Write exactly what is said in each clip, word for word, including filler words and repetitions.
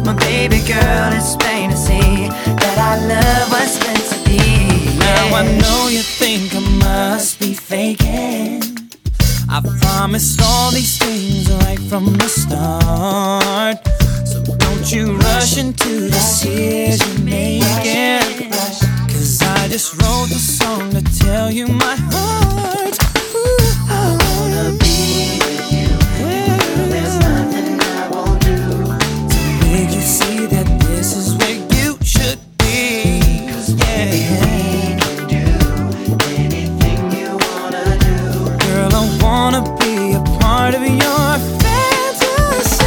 My baby girl, it's plain to see that our love was meant to be. Now I know you think I must be faking. I promised all these things right from the start. So don't you rush into decision making, cause I just wrote the song to tell you my heart. Ooh, I wanna be with you, girl, there's nothing I won't do to make you see that this is where you should be. Cause yeah, we can do anything you wanna do. Girl, I wanna be a part of your fantasy.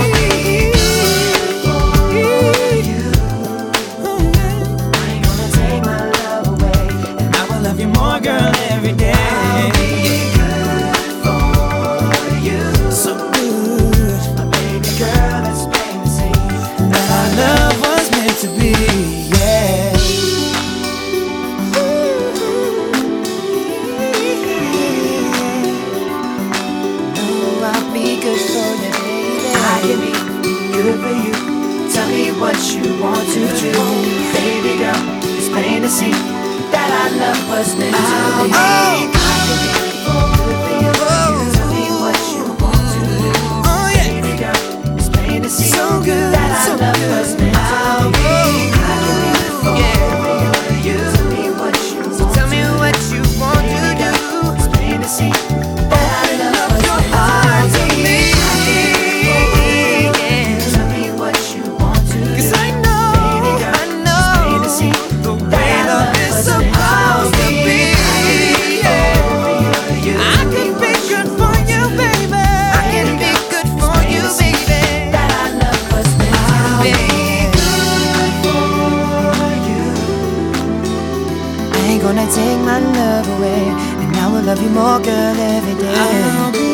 For you, I ain't gonna take my love away, and I will love you more, girl, every day. I'll be good for you. So good, My baby girl, it's plain to see that our love was meant to be, yeah. No, I'll be good for you, baby. I can be good for you. Tell me what you want to do, baby girl. It's plain to see that our love was meant to be. I can be good for you. Tell me what you want to do, Oh yeah, baby girl. It's plain to see so good, that our so love good. was meant to be. I can be good for you. Tell me what you want. Tell me what you want to do. It's plain to see that our love was Your meant heart to to be. me, Tell me what you want to do. cause I know, I know the way love is supposed to be. I can be good for you, baby. I can be good for you, baby. That our love was meant to be. I ain't gonna take my love away, and I will love you more, girl, every day. I'll be